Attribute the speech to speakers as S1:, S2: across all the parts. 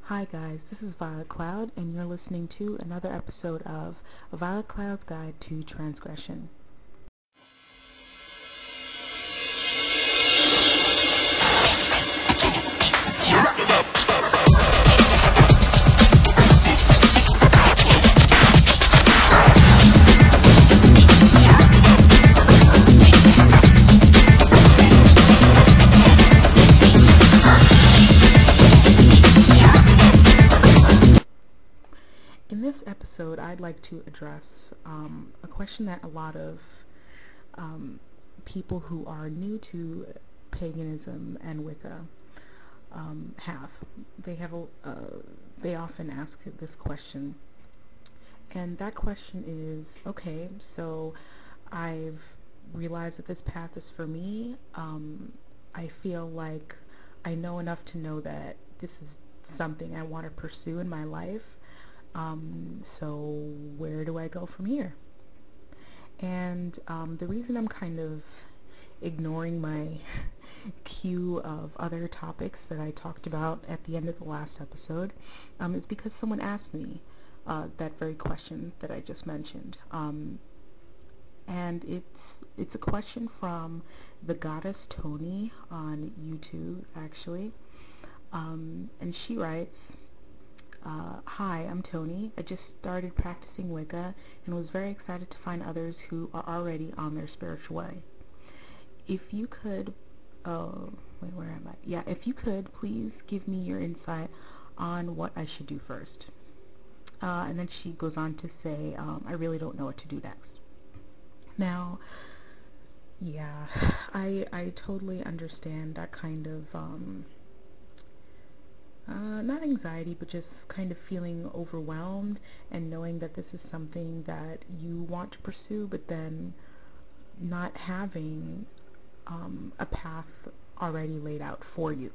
S1: Hi guys, this is Violet Cloud and you're listening to another episode of Violet Cloud's Guide to Transgression. In this episode, I'd like to address a question that a lot of people who are new to paganism and Wicca have. They often ask this question, and that question is, okay, so I've realized that this path is for me. I feel like I know enough to know that this is something I want to pursue in my life. So where do I go from here? And the reason I'm kind of ignoring my queue of other topics that I talked about at the end of the last episode is because someone asked me that very question that I just mentioned. And it's a question from the goddess Tony on YouTube, actually. And she writes, hi, I'm Tony. I just started practicing Wicca and was very excited to find others who are already on their spiritual way. If you could, wait, where am I? Yeah, if you could, please give me your insight on what I should do first. And then she goes on to say, I really don't know what to do next. Now, yeah, I totally understand that kind of, not anxiety, but just kind of feeling overwhelmed and knowing that this is something that you want to pursue, but then not having a path already laid out for you,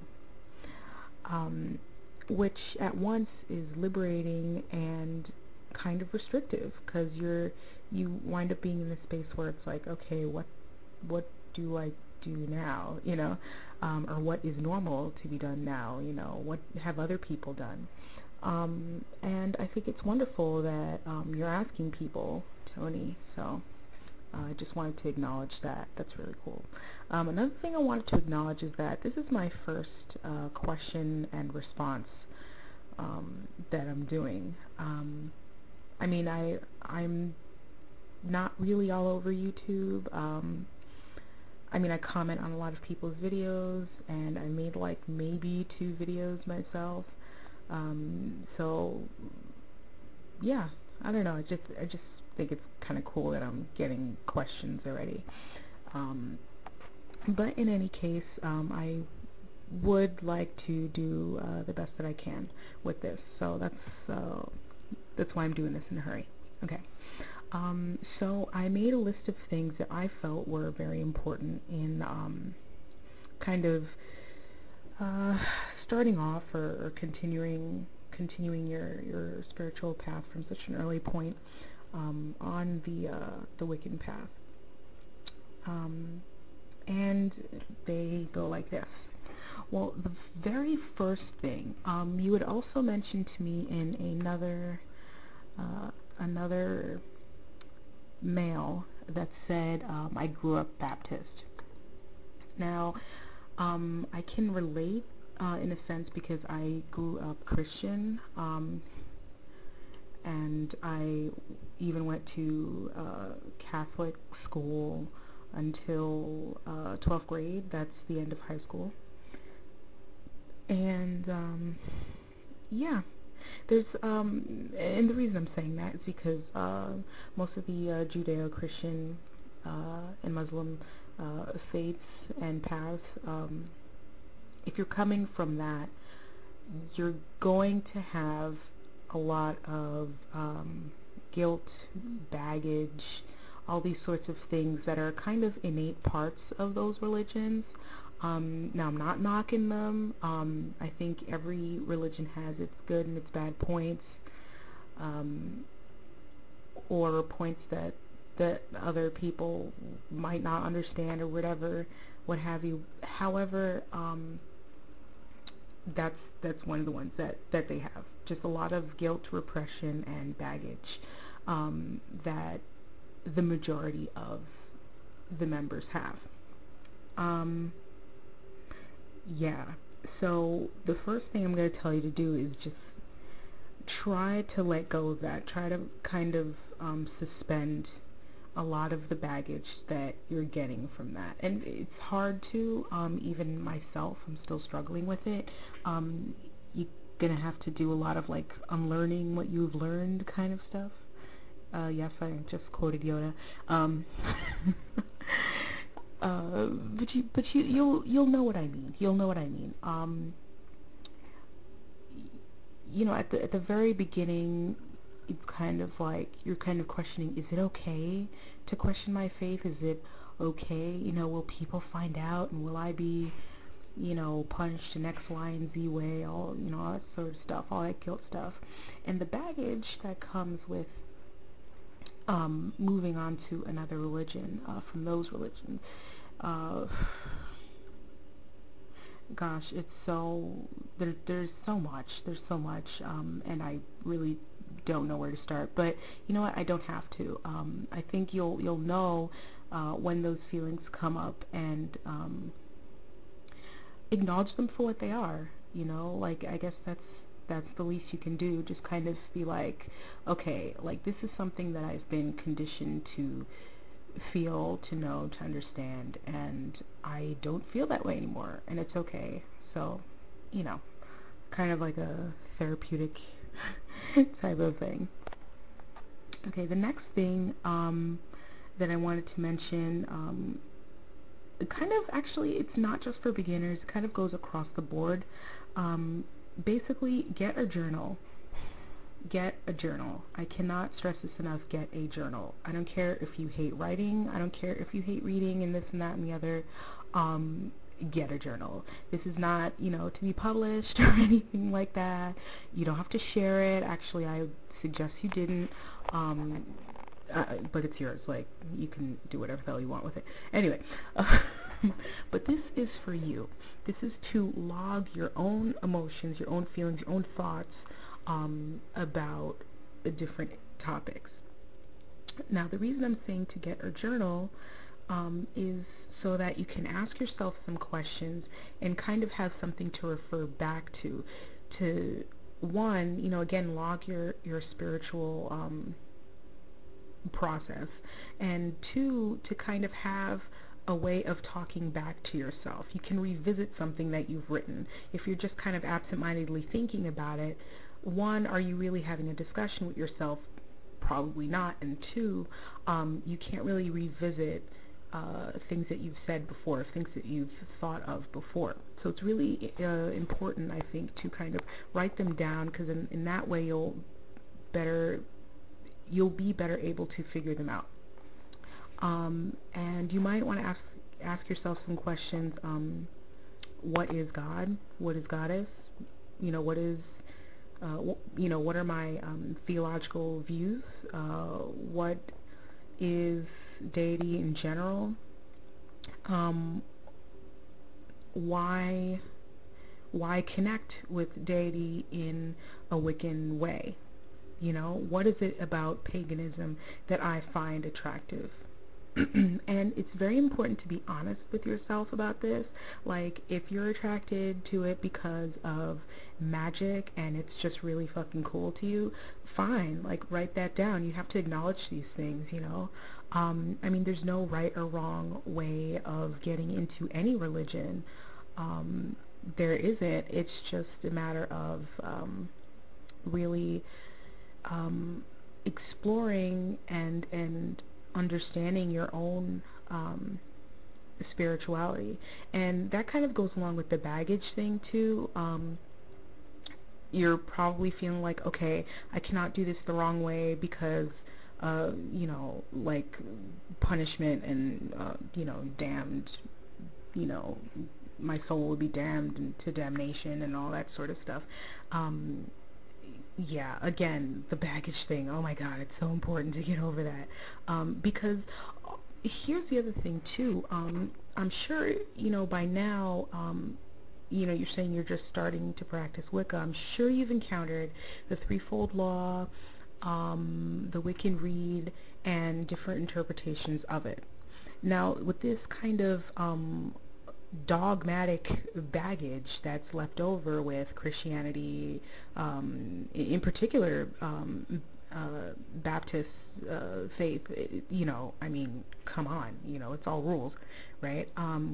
S1: which at once is liberating and kind of restrictive, because you wind up being in a space where it's like, okay, what do I do now, or what is normal to be done now, what have other people done? And I think it's wonderful that you're asking people, Tony, so I just wanted to acknowledge that. That's really cool. Another thing I wanted to acknowledge is that this is my first question and response that I'm doing. I mean, I'm not really all over YouTube. I mean, I comment on a lot of people's videos, and I made like maybe 2 videos myself. So yeah, I don't know. I just think it's kind of cool that I'm getting questions already. But in any case, I would like to do the best that I can with this. So that's why I'm doing this in a hurry. Okay. So I made a list of things that I felt were very important in kind of starting off or continuing your spiritual path from such an early point on the Wiccan path. And they go like this. Well, the very first thing, you had also mentioned to me in another mail that said I grew up Baptist. Now, I can relate in a sense because I grew up Christian, and I even went to Catholic school until 12th grade. That's the end of high school. And yeah, there's and the reason I'm saying that is because most of the Judeo-Christian and Muslim faiths and paths, if you're coming from that, you're going to have a lot of guilt, baggage, all these sorts of things that are kind of innate parts of those religions. Now, I'm not knocking them. I think every religion has its good and its bad points, or points that other people might not understand or whatever, what have you. However, that's one of the ones that they have. Just a lot of guilt, repression, and baggage that the majority of the members have. Yeah. So the first thing I'm going to tell you to do is just try to let go of that. Try to kind of suspend a lot of the baggage that you're getting from that. And it's hard to, even myself, I'm still struggling with it. You're going to have to do a lot of like unlearning what you've learned kind of stuff. Yes, I just quoted Yoda. You'll know what I mean. You'll know what I mean. You know, at the very beginning, it's kind of like you're kind of questioning: is it okay to question my faith? Is it okay? You know, will people find out, and will I be, you know, punished in X, Y, and Z way? All all that sort of stuff, all that guilt stuff, and the baggage that comes with moving on to another religion from those religions. Gosh, it's so there's so much, and I really don't know where to start. But you know what? I don't have to. I think you'll know when those feelings come up, and acknowledge them for what they are. You know, like I guess that's the least you can do. Just kind of be like, okay, like this is something that I've been conditioned to feel, to know, to understand, and I don't feel that way anymore, and it's okay. So, you know, kind of like a therapeutic type of thing. Okay, the next thing that I wanted to mention, kind of actually, it's not just for beginners, it kind of goes across the board. Basically, get a journal. Get a journal. I cannot stress this enough. Get a journal. I don't care if you hate writing. I don't care if you hate reading and this and that and the other. Get a journal. This is not, you know, to be published or anything like that. You don't have to share it. Actually, I suggest you didn't. But it's yours. Like, you can do whatever the hell you want with it. Anyway, but this is for you. This is to log your own emotions, your own feelings, your own thoughts about different topics. Now, the reason I'm saying to get a journal is so that you can ask yourself some questions and kind of have something to refer back to one, you know, again, log your spiritual process, and two, to kind of have a way of talking back to yourself. You can revisit something that you've written. If you're just kind of absentmindedly thinking about it, one, are you really having a discussion with yourself? Probably not. And two, you can't really revisit things that you've said before, things that you've thought of before. So it's really important, I think, to kind of write them down, because in that way you'll be better able to figure them out. And you might want to ask yourself some questions. What is God? What is Goddess? You know, what is you know, what are my theological views? What is deity in general? Why connect with deity in a Wiccan way? You know, what is it about paganism that I find attractive? And it's very important to be honest with yourself about this. Like, if you're attracted to it because of magic and it's just really fucking cool to you, fine, like, write that down. You have to acknowledge these things, you know. I mean, there's no right or wrong way of getting into any religion. There isn't. It's just a matter of really exploring and understanding your own spirituality. And that kind of goes along with the baggage thing too. You're probably feeling like, okay, I cannot do this the wrong way because you know, like punishment and you know, damned, you know, my soul will be damned to damnation and all that sort of stuff. Yeah, again, the baggage thing, oh my god, it's so important to get over that. Because here's the other thing too. I'm sure, you know, by now, you're saying you're just starting to practice Wicca. I'm sure you've encountered the threefold law, the Wiccan Rede, and different interpretations of it. Now, with this kind of dogmatic baggage that's left over with Christianity, in particular, Baptist faith, I mean, come on, it's all rules, right?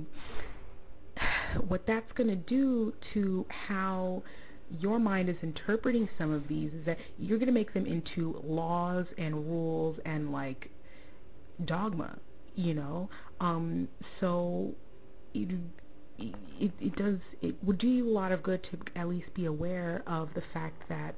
S1: What that's going to do to how your mind is interpreting some of these is that you're going to make them into laws and rules and like dogma, you know. So it would do you a lot of good to at least be aware of the fact that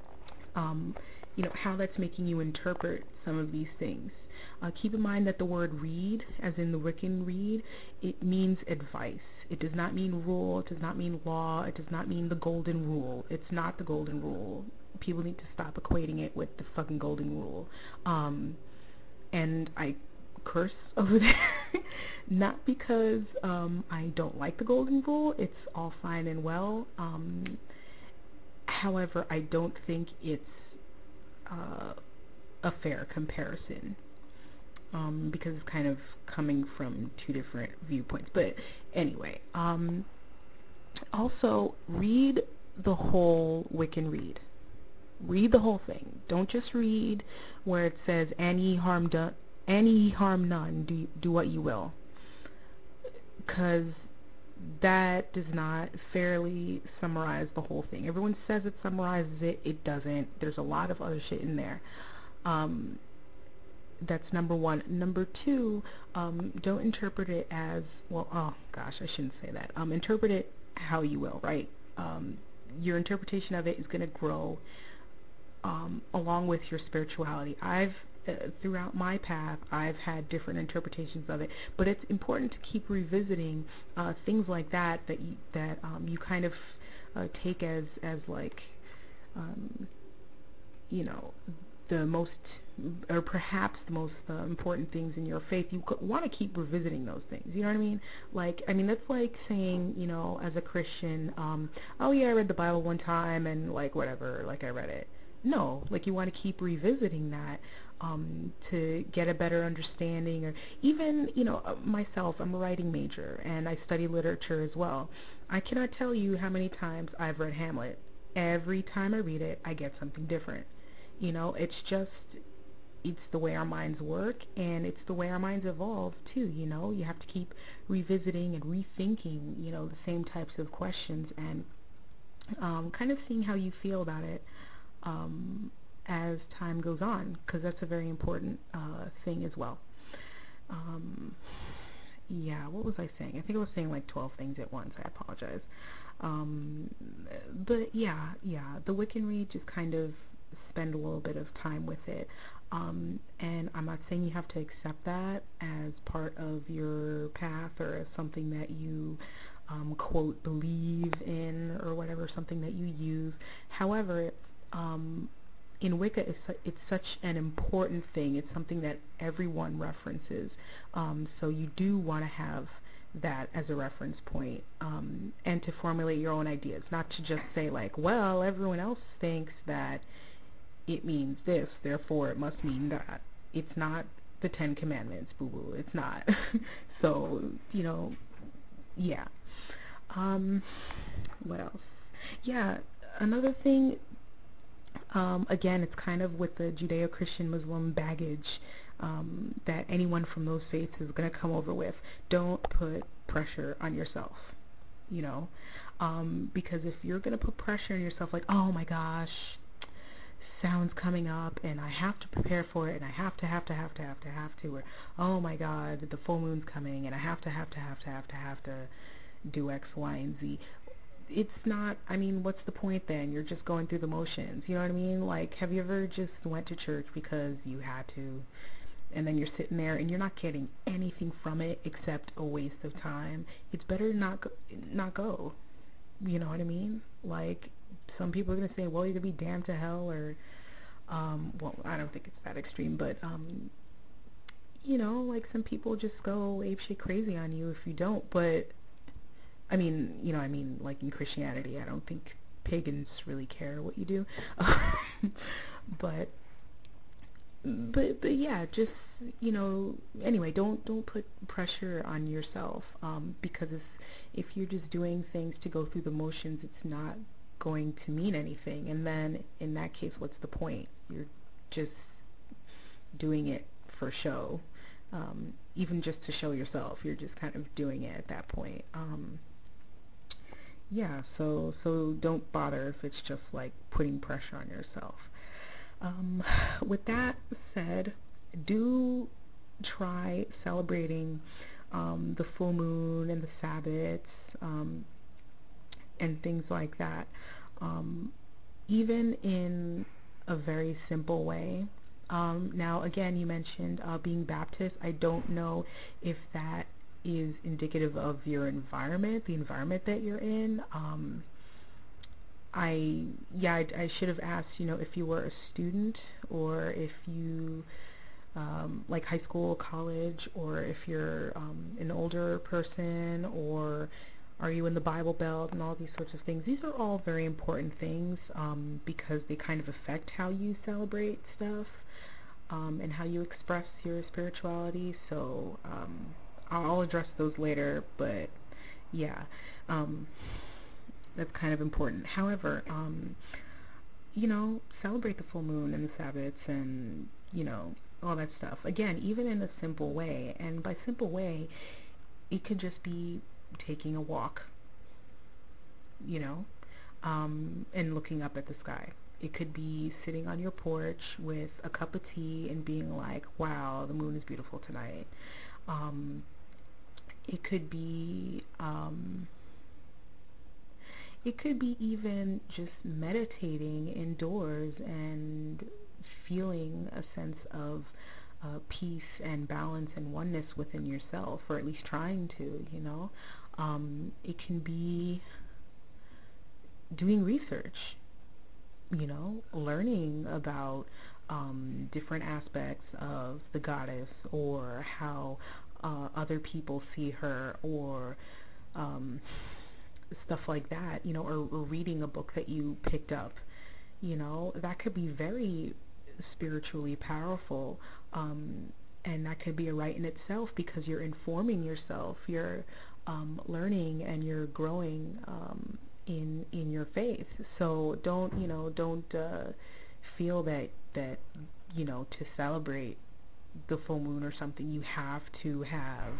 S1: how that's making you interpret some of these things. Keep in mind that the word read, as in the Wiccan Rede, it means advice. It does not mean rule. It does not mean law. It does not mean the golden rule. It's not the golden rule. People need to stop equating it with the fucking golden rule. And I curse over there, not because I don't like the golden rule. It's all fine and well. However, I don't think it's a fair comparison, because it's kind of coming from two different viewpoints. But anyway, also read the whole Wiccan Rede. Read the whole thing. Don't just read where it says any harm none, do what you will, because that does not fairly summarize the whole thing. Everyone says it summarizes it. It doesn't. There's a lot of other shit in there. That's number one. Number two, don't interpret it as, well, oh gosh, I shouldn't say that. Interpret it how you will, right? Your interpretation of it is going to grow along with your spirituality. Throughout my path, I've had different interpretations of it, but it's important to keep revisiting things like that you kind of take as like the most, or perhaps the most important things in your faith. You want to keep revisiting those things. You know what I mean? Like, I mean, that's like saying, as a Christian, oh yeah, I read the Bible one time and like whatever, like I read it. No, like you want to keep revisiting that to get a better understanding, or even, myself, I'm a writing major and I study literature as well. I cannot tell you how many times I've read Hamlet. Every time I read it, I get something different. It's the way our minds work, and it's the way our minds evolve too. You have to keep revisiting and rethinking, the same types of questions, and kind of seeing how you feel about it as time goes on, because that's a very important thing as well. Yeah, what was I saying? I think I was saying like 12 things at once. I apologize. But yeah, the Wiccan Rede, just kind of spend a little bit of time with it. And I'm not saying you have to accept that as part of your path or as something that you quote believe in or whatever, something that you use. However, in Wicca, it's such an important thing. It's something that everyone references. So you do want to have that as a reference point, and to formulate your own ideas, not to just say like, well, everyone else thinks that it means this, therefore it must mean that. It's not the Ten Commandments, boo-boo. It's not. So, yeah. What else? Yeah, another thing, again, it's kind of with the Judeo-Christian Muslim baggage that anyone from those faiths is going to come over with. Don't put pressure on yourself, because if you're going to put pressure on yourself, like, oh my gosh, sound's coming up and I have to prepare for it, and I have to, or oh my god, the full moon's coming and I have to do X, Y, and Z. It's not, I mean, what's the point then? You're just going through the motions, you know what I mean? Like, have you ever just went to church because you had to, and then you're sitting there and you're not getting anything from it except a waste of time? It's better not go. You know what I mean? Like, some people are going to say, well, you're going to be damned to hell, or, well, I don't think it's that extreme, but, like some people just go apeshit crazy on you if you don't. But I mean, I mean, like in Christianity, I don't think pagans really care what you do. but but yeah, just, anyway, don't put pressure on yourself, because if you're just doing things to go through the motions, it's not going to mean anything. And then in that case, what's the point? You're just doing it for show. Even just to show yourself, you're just kind of doing it at that point. Yeah, so don't bother if it's just like putting pressure on yourself. Um, with that said, do try celebrating the full moon and the Sabbats, um, and things like that, um, even in a very simple way. Now, again, you mentioned being Baptist. I don't know if that is indicative of your environment, the environment that you're in. I should have asked, if you were a student, or if you, like high school, college, or if you're an older person, or are you in the Bible Belt, and all these sorts of things. These are all very important things, because they kind of affect how you celebrate stuff, and how you express your spirituality. So I'll address those later, but yeah. Um, that's kind of important. However, celebrate the full moon and the Sabbats, and, all that stuff. Again, even in a simple way. And by simple way, it could just be taking a walk, you know, and looking up at the sky. It could be sitting on your porch with a cup of tea and being like, wow, the moon is beautiful tonight. Um, it could be, even just meditating indoors and feeling a sense of peace and balance and oneness within yourself, or at least trying to. It can be doing research, learning about different aspects of the goddess, or how other people see her, or stuff like that, or reading a book that you picked up, that could be very spiritually powerful, and that could be a right in itself, because you're informing yourself, you're learning, and you're growing in your faith. So don't feel that to celebrate the full moon or something, you have to have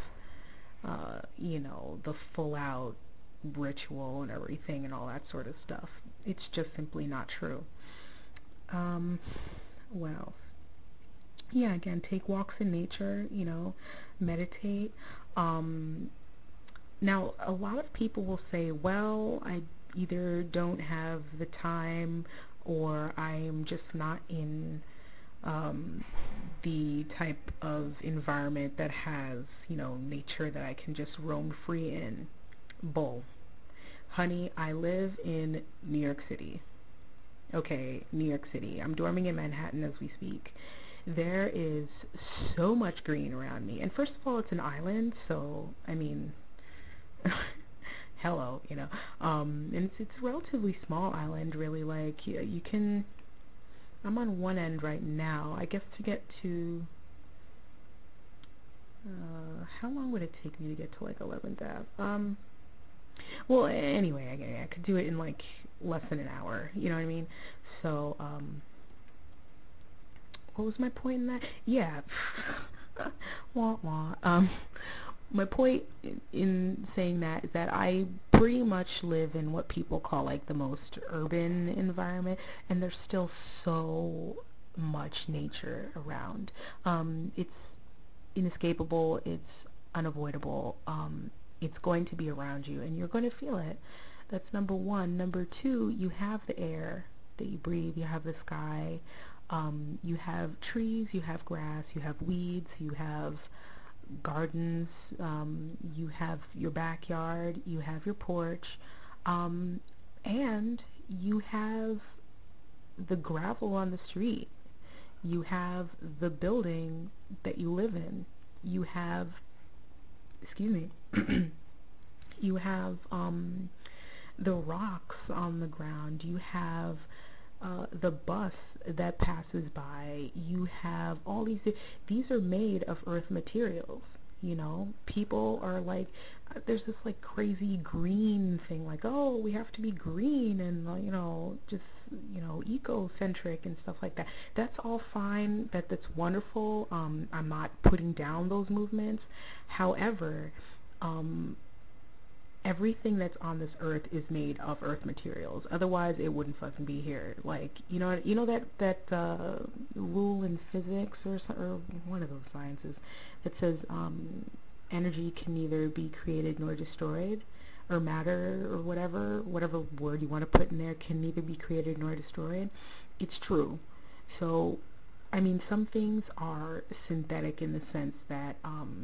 S1: the full out ritual and everything and all that sort of stuff. It's just simply not true. Um, well, yeah, again, take walks in nature, meditate. Um, Now, a lot of people will say, well, I either don't have the time, or I'm just not in um, the type of environment that has, nature that I can just roam free in. Bull. Honey, I live in New York City. Okay, New York City. I'm dorming in Manhattan as we speak. There is so much green around me. And first of all, it's an island, so, I mean, hello, and it's a relatively small island, really. Like, you can, I'm on one end right now. I guess to get to, how long would it take me to get to, like, 11th Ave? Well, anyway, I could do it in, like, less than an hour, you know what I mean? So, what was my point in that? Yeah. Wah, wah. My point in saying that is that I pretty much live in what people call like the most urban environment, and there's still so much nature around. It's inescapable, it's unavoidable, it's going to be around you, and you're going to feel it. That's number one. Number two, you have the air that you breathe, you have the sky, you have trees, you have grass, you have weeds, you have gardens, you have your backyard, you have your porch, and you have the gravel on the street, you have the building that you live in, you have, excuse me, You have the rocks on the ground. You have the bus that passes by. You have all these are made of earth materials. You know, people are like, there's this like crazy green thing, like, oh, we have to be green and, you know, just, you know, eco-centric and stuff like that. That's all fine. That's wonderful. I'm not putting down those movements. However, um, everything that's on this earth is made of earth materials. Otherwise, it wouldn't fucking be here. Like, you know that rule in physics or one of those sciences that says energy can neither be created nor destroyed, or matter or whatever word you want to put in there can neither be created nor destroyed. It's true. So, I mean, some things are synthetic in the sense that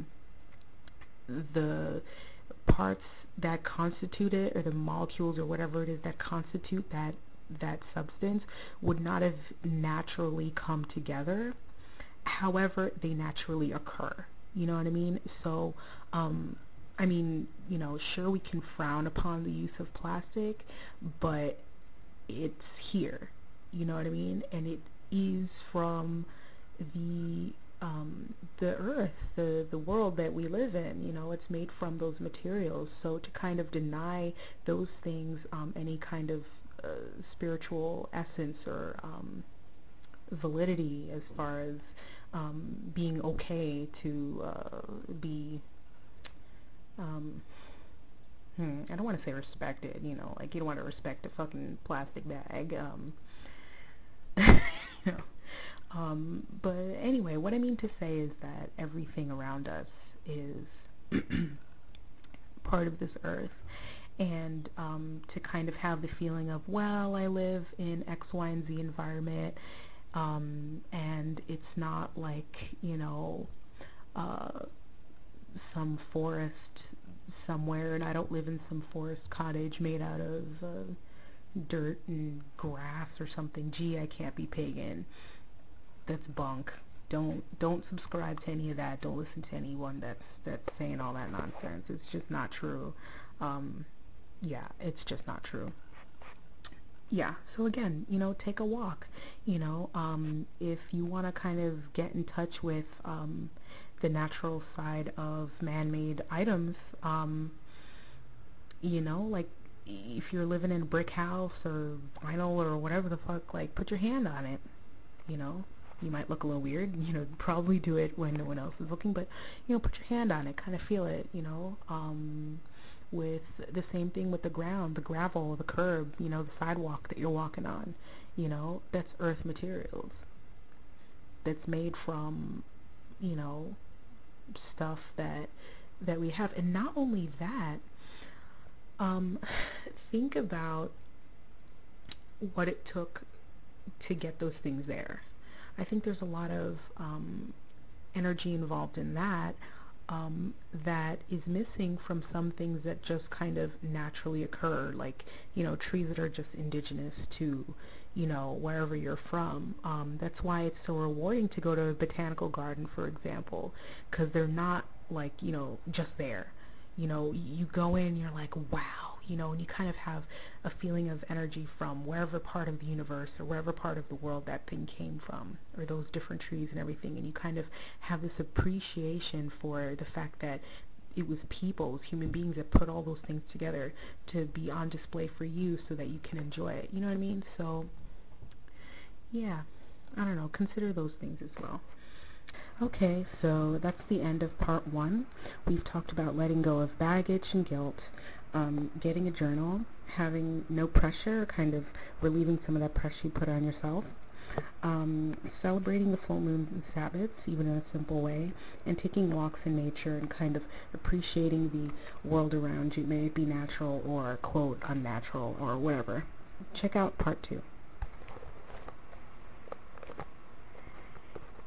S1: the parts that constitute it, or the molecules or whatever it is that constitute that substance, would not have naturally come together. However, they naturally occur. You know what I mean? So, I mean, you know, sure, we can frown upon the use of plastic, but it's here. You know what I mean? And it is from the the earth, the world that we live in. You know, it's made from those materials. So to kind of deny those things any kind of spiritual essence or validity, as far as being okay to be um, I don't want to say respected, you know, like you don't want to respect a fucking plastic bag, you know. But anyway, what I mean to say is that everything around us is part of this earth, and to kind of have the feeling of, well, I live in X, Y, and Z environment, and it's not like, you know, uh, some forest somewhere, and I don't live in some forest cottage made out of dirt and grass or something. Gee, I can't be pagan. That's bunk. Don't subscribe to any of that. Don't listen to anyone that's saying all that nonsense. It's just not true. Yeah, it's just not true. Yeah, so again, you know, take a walk. You know, if you want to kind of get in touch with the natural side of man-made items, you know, like if you're living in a brick house or vinyl or whatever the fuck, like put your hand on it. You know, you might look a little weird, you know, probably do it when no one else is looking, but, you know, put your hand on it, kind of feel it, you know. With the same thing with the ground, the gravel, the curb, you know, the sidewalk that you're walking on, you know, that's earth materials. That's made from, you know, stuff that we have. And not only that, um, think about what it took to get those things there. I think there's a lot of energy involved in that, that is missing from some things that just kind of naturally occur, like, you know, trees that are just indigenous to, you know, wherever you're from. That's why it's so rewarding to go to a botanical garden, for example, because they're not like, you know, just there. You know, you go in, you're like, wow, you know, and you kind of have a feeling of energy from wherever part of the universe or wherever part of the world that thing came from, or those different trees and everything, and you kind of have this appreciation for the fact that it was people, human beings, that put all those things together to be on display for you so that you can enjoy it. You know what I mean? So, yeah, I don't know, consider those things as well. Okay, so that's the end of part one. We've talked about letting go of baggage and guilt, getting a journal, having no pressure, kind of relieving some of that pressure you put on yourself, celebrating the full moon and Sabbaths, even in a simple way, and taking walks in nature and kind of appreciating the world around you, may it be natural or, quote, unnatural or whatever. Check out part two.